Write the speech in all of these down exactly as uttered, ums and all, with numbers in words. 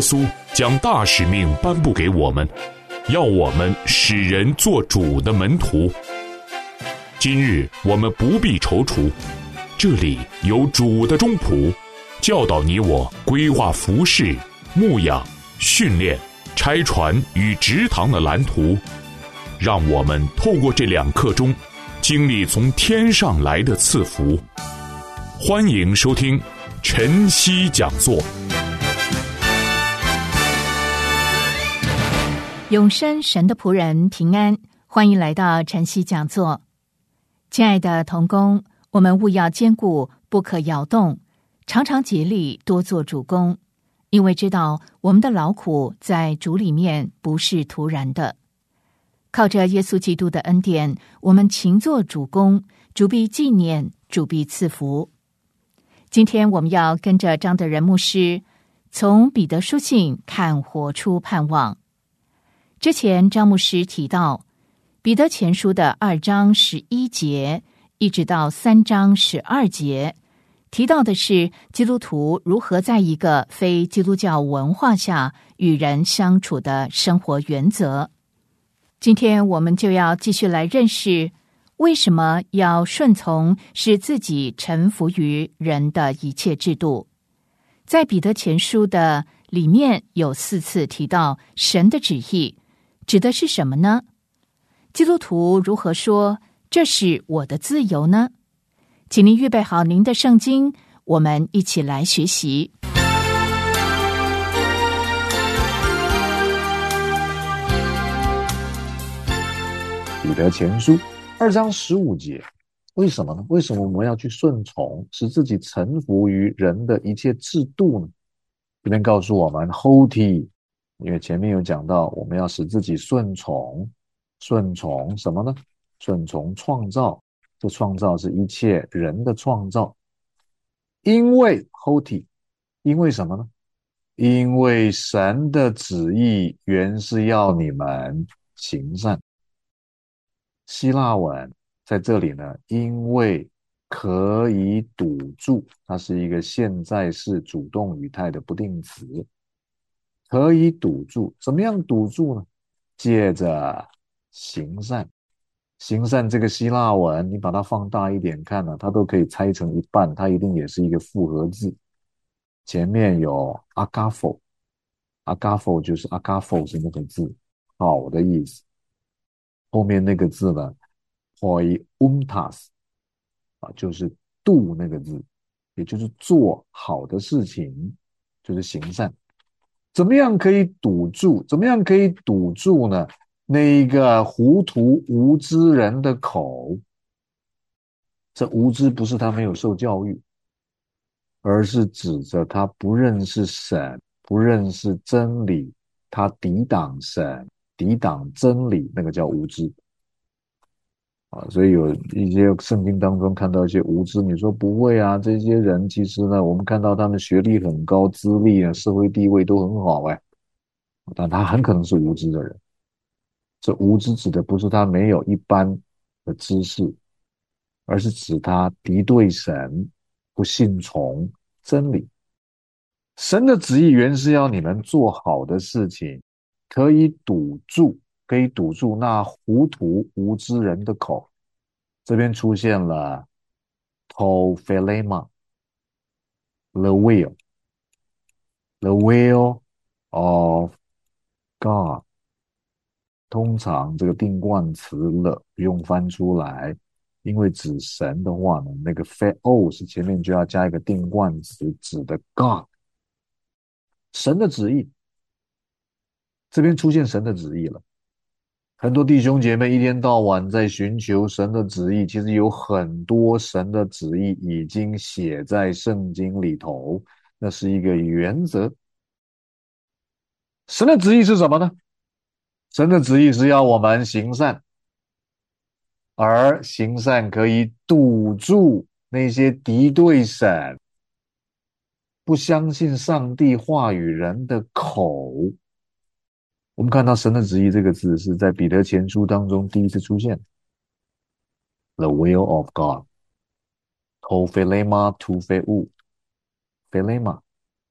稣将大使命颁布给我们，要我们使人做主的门徒。今日我们不必踌躇，这里有主的中仆，教导你我规划服事、牧养、训练、拆船与植堂的蓝图，让我们透过这两刻钟，经历从天上来的赐福。欢迎收听晨曦讲座。 永生神的仆人平安，欢迎来到晨曦讲座。亲爱的同工，我们务要坚固，不可摇动，常常竭力多做主工，因为知道我们的劳苦在主里面不是徒然的。靠着耶稣基督的恩典，我们勤做主工，主必纪念，主必赐福。今天我们要跟着张德仁牧师从彼得书信看活出盼望。之前张牧师提到彼得前书的二章十一节一直到三章十二节，提到的是基督徒如何在一个非基督教文化下与人相处的生活原则。今天我们就要继续来认识为什么要顺从使自己臣服于人的一切制度。在彼得前书的里面有四次提到神的旨意，指的是什么呢？基督徒如何说这是我的自由呢？请您预备好您的圣经，我们一起来学习。 彼得前书二章十五节，为什么呢？为什么我们要去顺从，使自己臣服于人的一切制度呢？这边告诉我们 hoti， 因为前面有讲到我们要使自己顺从，顺从什么呢？顺从创造，这创造是一切人的创造。因为 hoti， 因为什么呢？因为神的旨意原是要你们行善。希腊文在这里呢，因为可以堵住，它是一个现在式主动语态的不定词。可以堵住，怎么样堵住呢？借着行善。行善这个希腊文，你把它放大一点看呢，它都可以拆成一半，它一定也是一个复合字。前面有 agapho， agapho 就是 agapho 是那个字，好的意思。后面那个字呢 poiuntas 啊，就是度那个字，也就是做好的事情，就是行善。怎么样可以堵住？怎么样可以堵住呢？那一个糊涂无知人的口。这无知不是他没有受教育，而是指着他不认识神，不认识真理，他抵挡神，抵挡真理，那个叫无知啊。所以有一些圣经当中看到一些无知，你说不会啊，这些人其实呢，我们看到他们学历很高，资历啊，社会地位都很好哎，但他很可能是无知的人。这无知指的不是他没有一般的知识，而是指他敌对神，不信从真理。神的旨意原是要你们做好的事情，可以堵住，可以堵住那糊涂无知人的口。这边出现了 to philema the will the will of God。通常这个定冠词了不用翻出来，因为指神的话呢，那个 theo 是前面就要加一个定冠词，指的 God， 神的旨意。这边出现神的旨意了。很多弟兄姐妹一天到晚在寻求神的旨意，其实有很多神的旨意已经写在圣经里头，那是一个原则。神的旨意是什么呢？神的旨意是要我们行善，而行善可以堵住那些敌对神、不相信上帝话语人的口。我们看到神的旨意这个字是在彼得前书当中第一次出现 The will of God to philema to pheu philema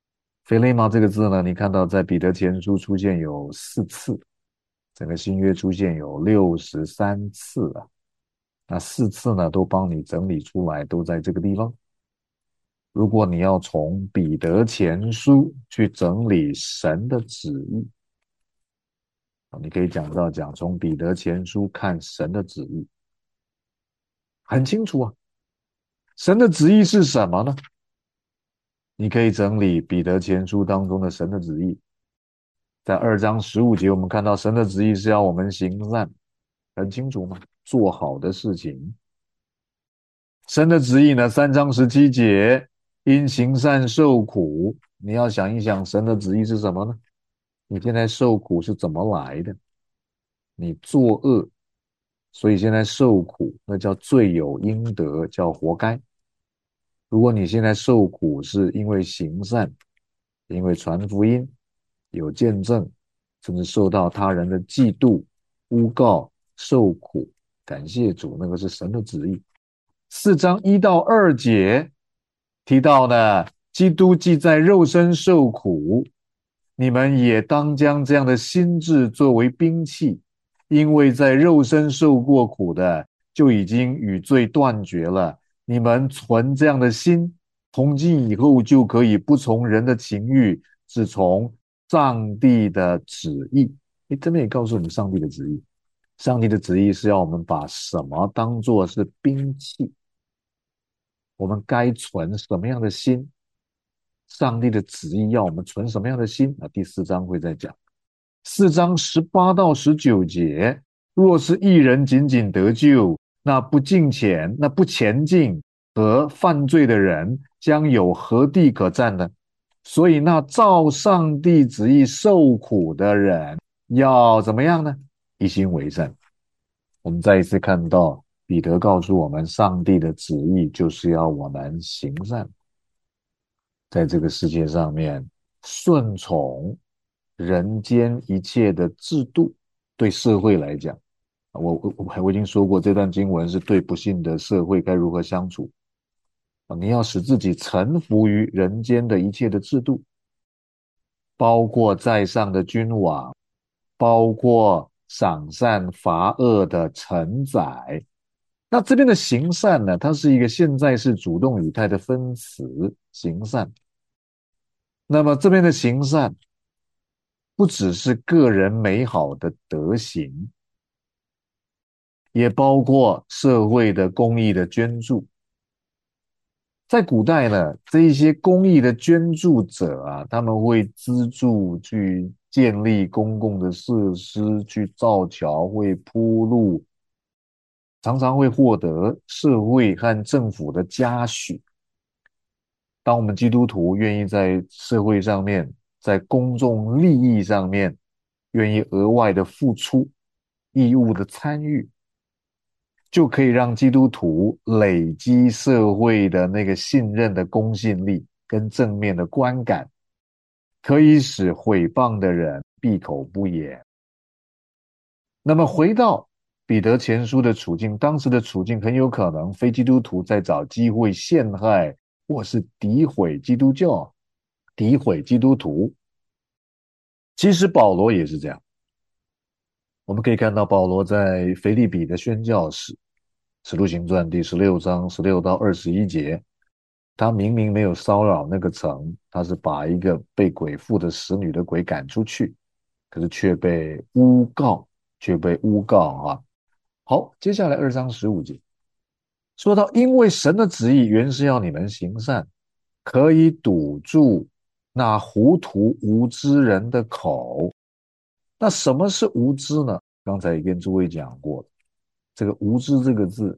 菲勒玛这个字呢，你看到在彼得前书出现有四次，整个新约出现有六十三次啊。那四次呢，都帮你整理出来，都在这个地方。如果你要从彼得前书去整理神的旨意，你可以讲到讲从彼得前书看神的旨意，很清楚啊。神的旨意是什么呢？你可以整理彼得前书当中的神的旨意，在二章十五节我们看到神的旨意是要我们行善，很清楚吗？做好的事情。神的旨意呢，三章十七节，因行善受苦。你要想一想神的旨意是什么呢？你现在受苦是怎么来的？你作恶，所以现在受苦，那叫罪有应得，叫活该。如果你现在受苦是因为行善，因为传福音，有见证，甚至受到他人的嫉妒、诬告、受苦，感谢主，那个是神的旨意。四章一到二节提到呢，基督既在肉身受苦，你们也当将这样的心志作为兵器，因为在肉身受过苦的，就已经与罪断绝了。你们存这样的心，从今以后就可以不从人的情欲，只从上帝的旨意。诶，这边也告诉我们上帝的旨意。上帝的旨意是要我们把什么当作是兵器，我们该存什么样的心，上帝的旨意要我们存什么样的心啊？第四章会再讲。四章十八到十九节，若是一人仅仅得救，那不敬虔，那不前进和犯罪的人将有何地可占呢？所以那照上帝旨意受苦的人要怎么样呢？一心为善。我们再一次看到彼得告诉我们，上帝的旨意就是要我们行善，在这个世界上面顺从人间一切的制度。对社会来讲，我我我已经说过，这段经文是对不幸的社会该如何相处。你要使自己臣服于人间的一切的制度，包括在上的君王，包括赏善罚恶的臣宰。那这边的行善呢，它是一个现在式主动语态的分词，行善。那么这边的行善不只是个人美好的德行，也包括社会的公益的捐助。在古代呢，这一些公益的捐助者啊，他们会资助去建立公共的设施，去造桥，会铺路，常常会获得社会和政府的嘉许。当我们基督徒愿意在社会上面，在公众利益上面愿意额外的付出，义务的参与，就可以让基督徒累积社会的那个信任的公信力跟正面的观感，可以使毁谤的人闭口不言。那么回到彼得前书的处境，当时的处境很有可能非基督徒在找机会陷害或是诋毁基督教，诋毁基督徒。其实保罗也是这样。我们可以看到保罗在腓立比的宣教史，使徒行传第十六章十六到二十一节，他明明没有骚扰那个城，他是把一个被鬼附的使女的鬼赶出去，可是却被诬告，却被诬告啊。好，接下来二章十五节说到，因为神的旨意原是要你们行善，可以堵住那糊涂无知人的口。那什么是无知呢？刚才也跟诸位讲过，这个无知这个字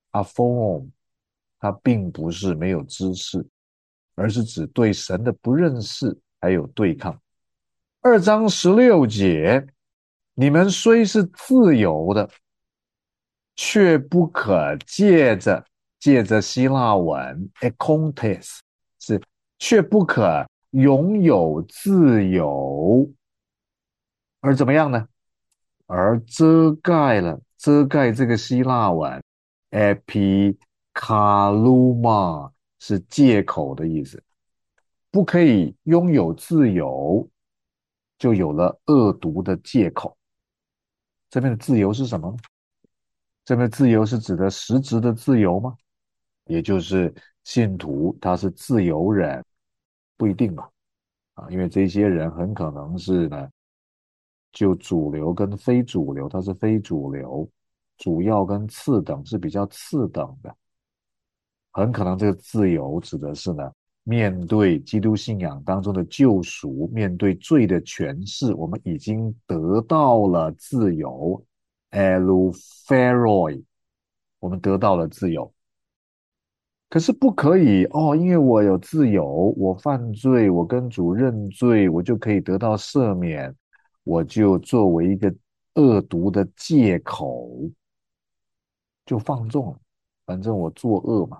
aphon， 它并不是没有知识，而是指对神的不认识还有对抗。二章十六节，你们虽是自由的，却不可借着借着希腊文 ekontes， 是却不可拥有自由，而怎么样呢？而遮盖了，遮盖这个希腊文 epikaluma 是借口的意思， 不可以拥有自由，就有了恶毒的借口。这边的自由是什么呢？这边的自由是指的实质的自由吗？也就是信徒他是自由人，不一定吧？啊，因为这些人很可能是呢，就主流跟非主流，他是非主流，主要跟次等是比较次等的。很可能这个自由指的是呢，面对基督信仰当中的救赎，面对罪的权势，我们已经得到了自由 eleuthero， 我们得到了自由。可是不可以哦，因为我有自由，我犯罪，我跟主认罪，我就可以得到赦免，我就作为一个恶毒的借口就放纵了，反正我作恶嘛。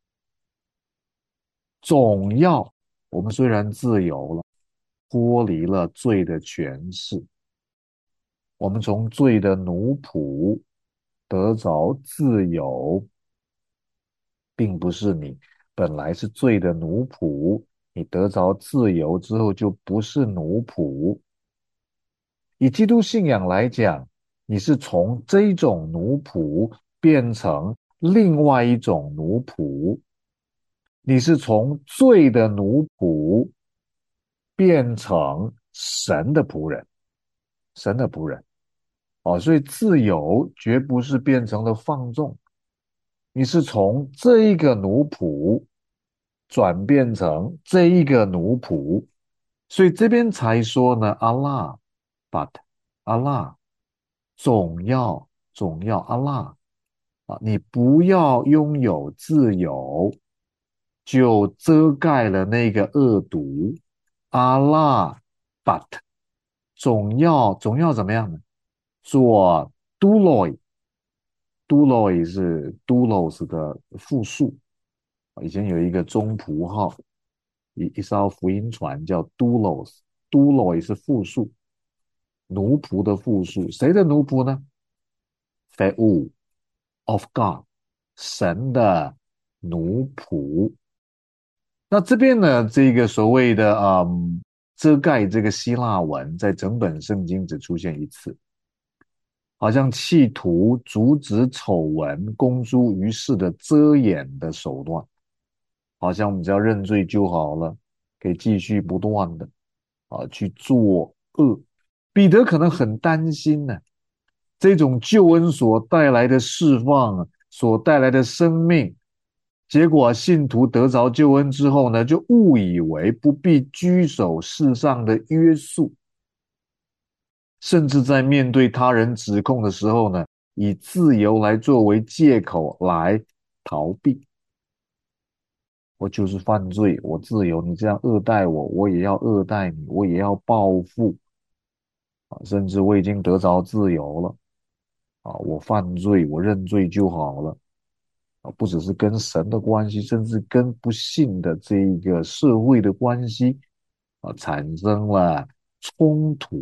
总要我们虽然自由了，脱离了罪的权势，我们从罪的奴仆得着自由，并不是你本来是罪的奴仆，你得着自由之后就不是奴仆。以基督信仰来讲，你是从这种奴仆变成另外一种奴仆，你是从罪的奴仆变成神的仆人，神的仆人。哦，所以自由绝不是变成了放纵，你是从这一个奴仆转变成这一个奴仆，所以这边才说呢，阿拉 but 阿拉总要总要阿拉啊，你不要拥有自由，就遮盖了那个恶毒。阿拉 but 总要总要怎么样呢？做 doulos doulos 是 doulos 的复数。以前有一个中葡号，一一艘福音船叫 doulos， doulos 是复数，奴仆的复数。谁的奴仆呢？ Theou of God， 神的奴仆。那这边呢，这个所谓的嗯遮盖这个希腊文，在整本圣经只出现一次，好像企图阻止丑闻公诸于世的遮掩的手段，好像我们只要认罪就好了，可以继续不断的啊去做恶。彼得可能很担心呢，这种救恩所带来的释放，所带来的生命，结果信徒得着救恩之后呢，就误以为不必居守世上的约束，甚至在面对他人指控的时候呢，以自由来作为借口来逃避。我就是犯罪，我自由，你这样恶待我，我也要恶待你，我也要报复啊！甚至我已经得着自由了啊，我犯罪，我认罪就好了啊！不只是跟神的关系，甚至跟不信的这一个社会的关系啊，产生了冲突。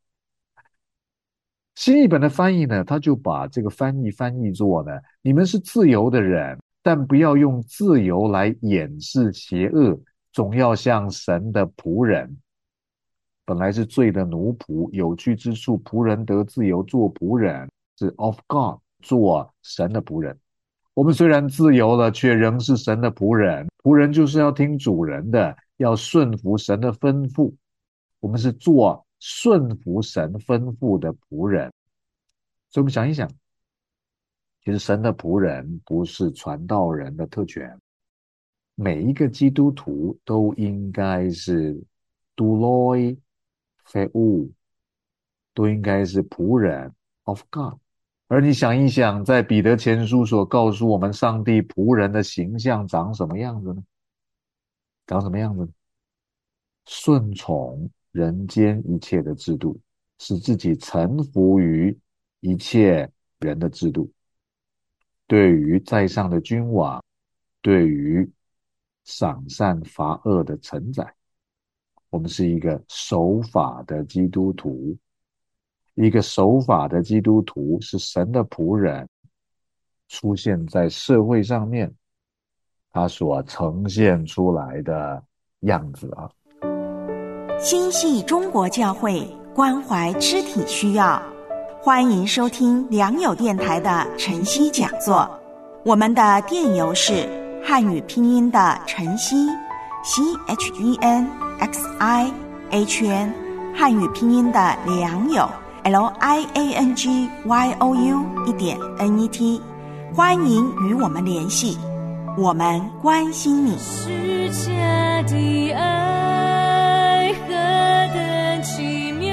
新译本的翻译呢，他就把这个翻译翻译作呢，你们是自由的人，但不要用自由来掩饰邪恶，总要像神的仆人。本来是罪的奴仆，有趣之处，仆人得自由做仆人，是 of God 做神的仆人。我们虽然自由了，却仍是神的仆人。仆人就是要听主人的，要顺服神的吩咐。我们是做顺服神吩咐的仆人。所以我们想一想，其实神的仆人不是传道人的特权，每一个基督徒都应该是 doulos theou， 都应该是仆人 of God。 而你想一想，在彼得前书所告诉我们上帝仆人的形象长什么样子呢？长什么样子呢？顺从人间一切的制度，使自己臣服于一切人的制度。对于在上的君王，对于赏善罚恶的承载，我们是一个守法的基督徒。一个守法的基督徒是神的仆人，出现在社会上面，他所呈现出来的样子啊。 心系中国教会，关怀肢体需要，欢迎收听良友电台的晨曦讲座。我们的电邮是汉语拼音的晨曦 C H E N X I H N， 汉语拼音的良友 L I A N G Y O U 一点 N E T， 欢迎与我们联系，我们关心你。 世界的爱何等奇妙，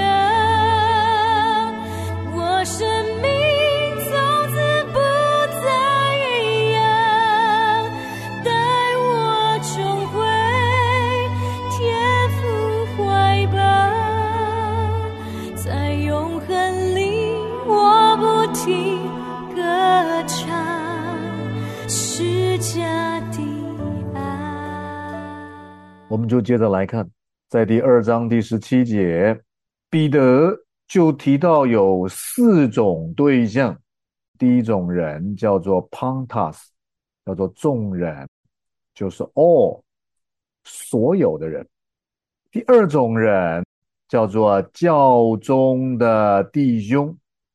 我生命从此不再一样，带我重回天父怀抱，在永恒里我不停歌唱世家的爱。 我们就接着来看，在第二章第十七节，彼得就提到有四种对象。第一种人叫做 Pantas， 叫做众人，就是 all， 所有的人。第二种人叫做教中的弟兄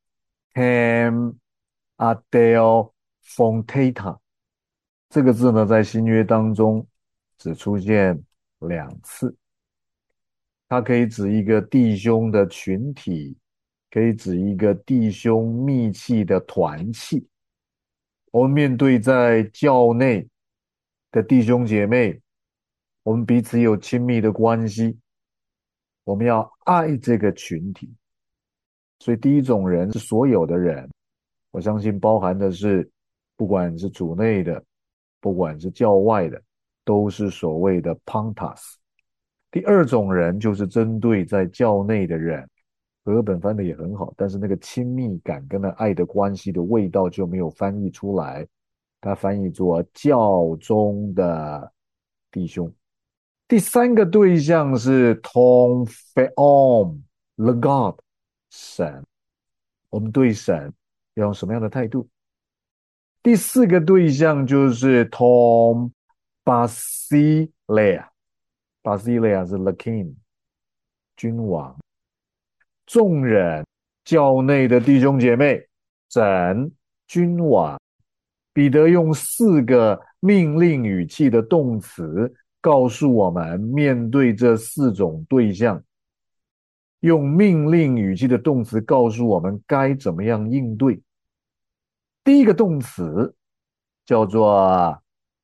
Ham Adel Fontata， 这个字呢在新约当中只出现两次，它可以指一个弟兄的群体，可以指一个弟兄密契的团契。我们面对在教内的弟兄姐妹，我们彼此有亲密的关系，我们要爱这个群体。所以第一种人是所有的人，我相信包含的是不管是主内的，不管是教外的，都是所谓的 Pantas。 第二种人就是针对在教内的人，和本翻的也很好，但是那个亲密感跟那爱的关系的味道就没有翻译出来，它翻译作教中的弟兄。第三个对象是 Ton Feom the God， 神，我们对神要用什么样的态度？第四个对象就是 Tom Basileia， Basileia 是 the king， 君王。众人，教内的弟兄姐妹，神，君王。彼得用四个命令语气的动词告诉我们，面对这四种对象，用命令语气的动词告诉我们该怎么样应对。第一个动词叫做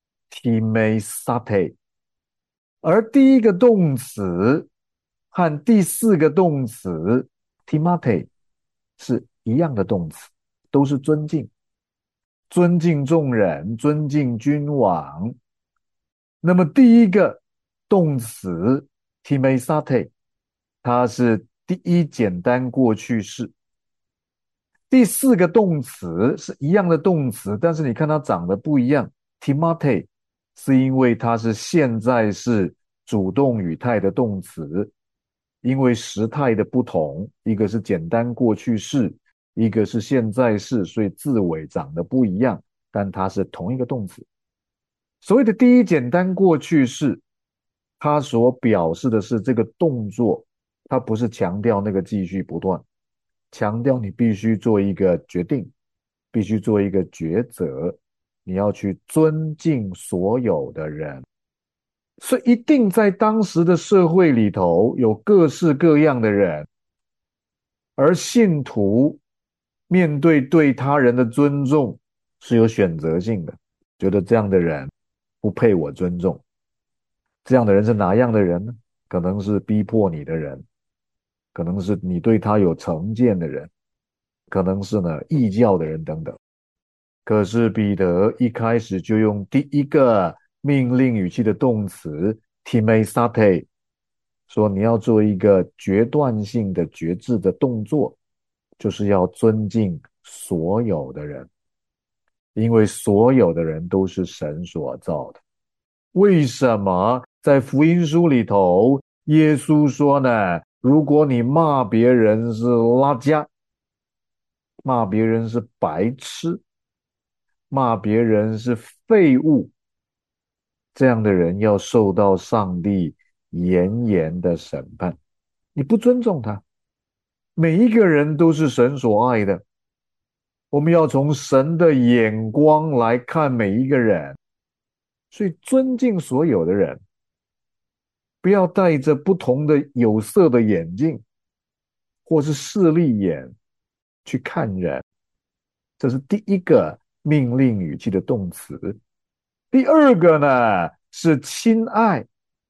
timesate， 而第一个动词和第四个动词 timate 是一样的动词，都是尊敬，尊敬众人，尊敬君王。那么第一个动词 timesate， 它是第一简单过去式。第四个动词是一样的动词，但是你看它长得不一样。timate 是因为它是现在式主动语态的动词，因为时态的不同，一个是简单过去式，一个是现在式，所以字尾长得不一样，但它是同一个动词。所谓的第一简单过去式，它所表示的是这个动作，它不是强调那个继续不断，强调你必须做一个决定，必须做一个抉择，你要去尊敬所有的人。所以一定在当时的社会里头有各式各样的人，而信徒面对对他人的尊重是有选择性的，觉得这样的人不配我尊重。这样的人是哪样的人呢？可能是逼迫你的人，可能是你对他有成见的人，可能是呢异教的人等等。可是彼得一开始就用第一个命令语气的动词 timesate， 说你要做一个决断性的决志的动作，就是要尊敬所有的人，因为所有的人都是神所造的。为什么在福音书里头耶稣说呢，如果你骂别人是拉加，骂别人是白痴，骂别人是废物，这样的人要受到上帝严严的审判。你不尊重他，每一个人都是神所爱的，我们要从神的眼光来看每一个人，所以尊敬所有的人，不要戴着不同的有色的眼镜或是势利眼去看人，这是第一个命令语气的动词。第二个呢是亲爱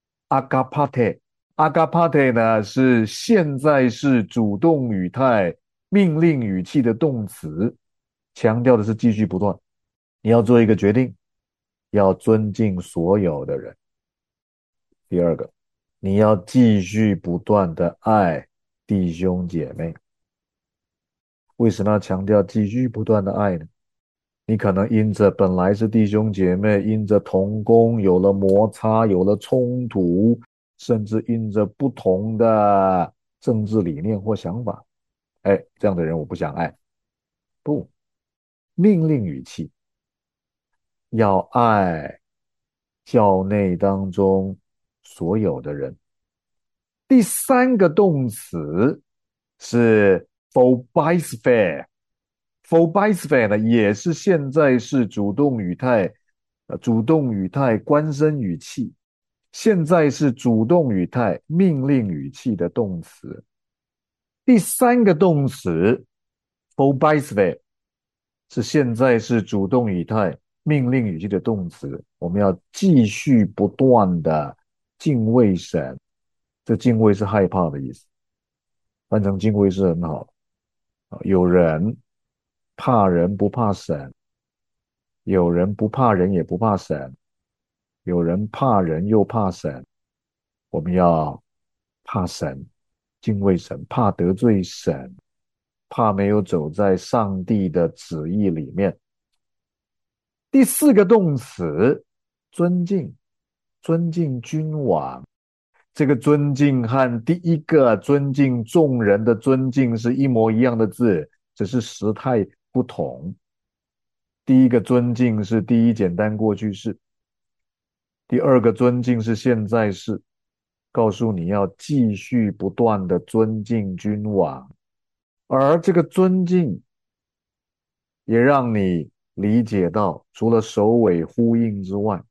agapate， agapate 呢是现在式主动语态命令语气的动词，强调的是继续不断，你要做一个决定，要尊敬所有的人。第二个，你要继续不断的爱弟兄姐妹。为什么要强调继续不断的爱呢？你可能因着本来是弟兄姐妹，因着同工有了摩擦，有了冲突，甚至因着不同的政治理念或想法，哎，这样的人我不想爱。不，命令语气，要爱教内当中所有的人。第三个动词是 phobisphère， phobisphère 呢也是现在是主动语态，呃，主动语态官声语气，现在是主动语态命令语气的动词。第三个动词 phobisphère 是现在是主动语态命令语气的动词，我们要继续不断的敬畏神。这敬畏是害怕的意思，翻成敬畏是很好。有人怕人不怕神，有人不怕人也不怕神，有人怕人又怕神。我们要怕神，敬畏神，怕得罪神，怕没有走在上帝的旨意里面。第四个动词，尊敬，尊敬君王。这个尊敬和第一个尊敬众人的尊敬是一模一样的字，只是时态不同。第一个尊敬是第一简单过去式，第二个尊敬是现在式，告诉你要继续不断的尊敬君王。而这个尊敬也让你理解到，除了首尾呼应之外，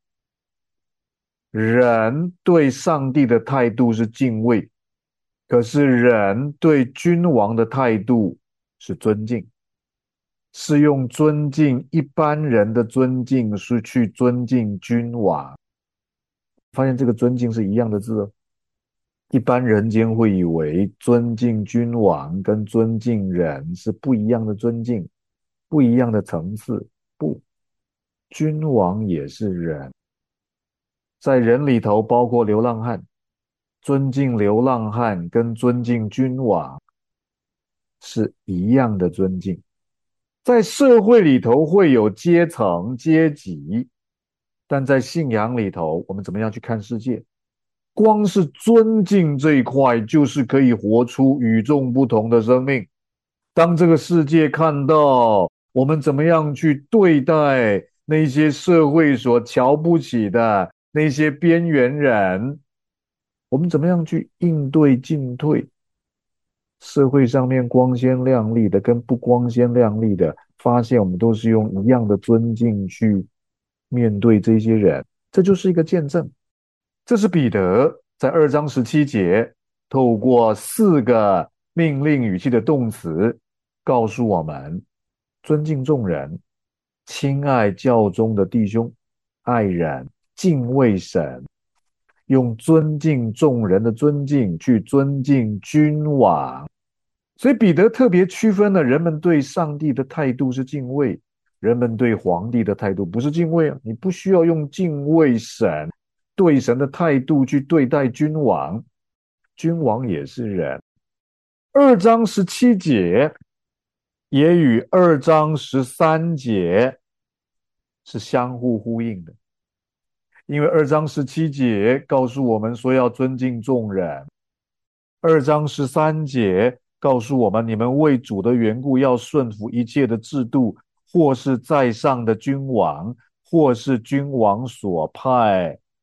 人对上帝的态度是敬畏，可是人对君王的态度是尊敬，是用尊敬一般人的尊敬是去尊敬君王。发现这个尊敬是一样的字哦。一般人间会以为尊敬君王跟尊敬人是不一样的尊敬，不一样的层次。不，君王也是人，在人里头包括流浪汉，尊敬流浪汉跟尊敬君王是一样的尊敬。在社会里头会有阶层阶级，但在信仰里头我们怎么样去看世界？光是尊敬这一块就是可以活出与众不同的生命。当这个世界看到我们怎么样去对待那些社会所瞧不起的那些边缘人，我们怎么样去应对进退？社会上面光鲜亮丽的跟不光鲜亮丽的，发现我们都是用一样的尊敬去面对这些人，这就是一个见证。这是彼得在二章十七节透过四个命令语气的动词告诉我们，尊敬众人，亲爱教中的弟兄，爱人，敬畏神，用尊敬众人的尊敬去尊敬君王。所以彼得特别区分了人们对上帝的态度是敬畏，人们对皇帝的态度不是敬畏啊。你不需要用敬畏神对神的态度去对待君王，君王也是人。二章十七节也与二章十三节是相互呼应的，因为二章十七节告诉我们说要尊敬众人，二章十三节告诉我们你们为主的缘故要顺服一切的制度，或是在上的君王，或是君王所派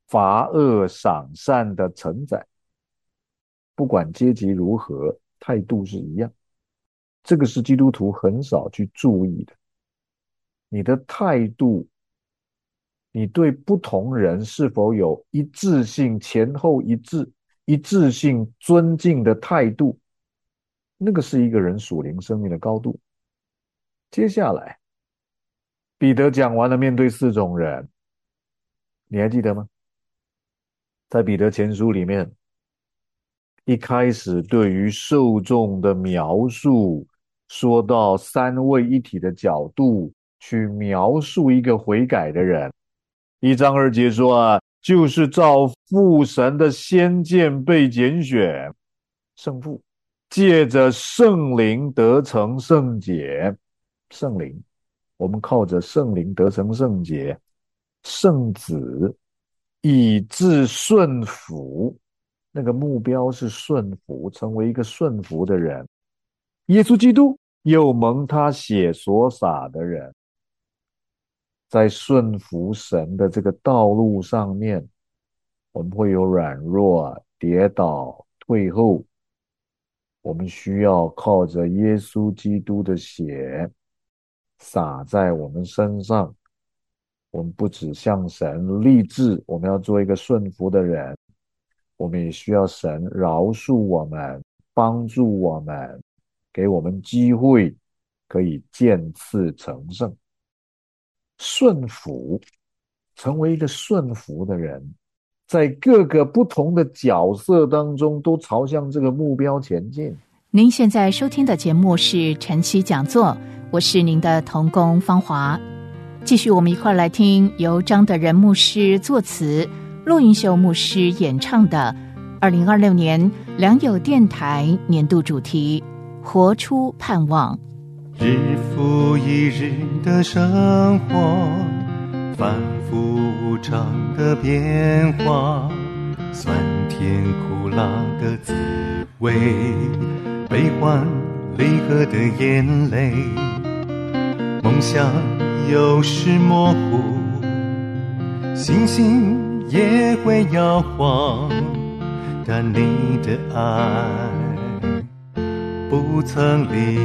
罚恶赏善的承载，不管阶级如何，态度是一样。这个是基督徒很少去注意的。你的态度，你对不同人是否有一致性、前后一致、一致性尊敬的态度，那个是一个人属灵生命的高度。接下来，彼得讲完了面对四种人，你还记得吗？在彼得前书里面，一开始对于受众的描述，说到三位一体的角度去描述一个悔改的人。一章二节说啊，就是照父神的先见被拣选，圣父借着圣灵得成圣洁，圣灵，我们靠着圣灵得成圣洁，圣子以致顺服，那个目标是顺服，成为一个顺服的人。耶稣基督又蒙他血所洒的人，在顺服神的这个道路上面，我们会有软弱、跌倒、退后，我们需要靠着耶稣基督的血洒在我们身上。我们不只向神立志，我们要做一个顺服的人，我们也需要神饶恕我们，帮助我们，给我们机会可以渐次成圣。顺服，成为一个顺服的人，在各个不同的角色当中都朝向这个目标前进。 您现在收听的节目是晨曦讲座，我是您的同工芳华。继续我们一块来听由张德仁牧师作词，陆云秀牧师演唱的二零二六年良友电台年度主题活出盼望。 日复一日的生活，反复无常的变化，酸甜苦辣的滋味，悲欢离合的眼泪，梦想有时模糊，星星也会摇晃，但你的爱不曾离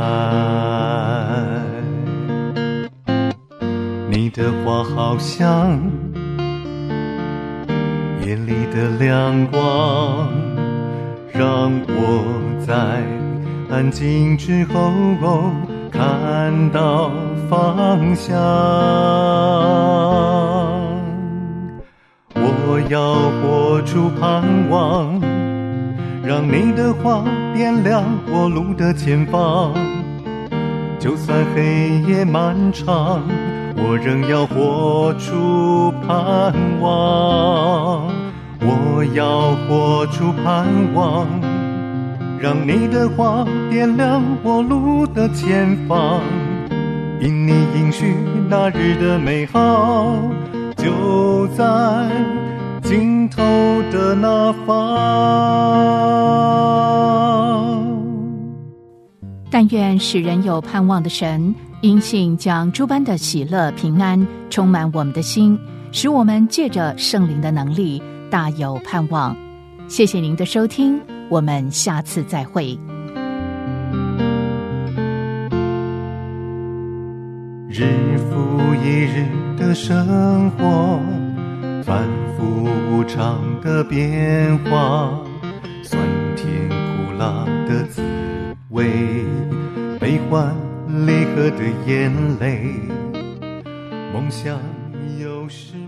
开。你的话好像夜里的亮光，让我在安静之后看到方向。我要活出盼望，让你的话点亮我路的前方。就算黑夜漫长，我仍要活出盼望。我要活出盼望，让你的话点亮我路的前方。因你应许那日的美好，就在尽头的那方。 但愿使人有盼望的神，因信将诸般的喜乐平安充满我们的心，使我们借着圣灵的能力大有盼望。谢谢您的收听，我们下次再会。 日复一日的生活，反复无常的变化，酸甜苦辣的滋味，悲欢离合的眼泪，梦想有时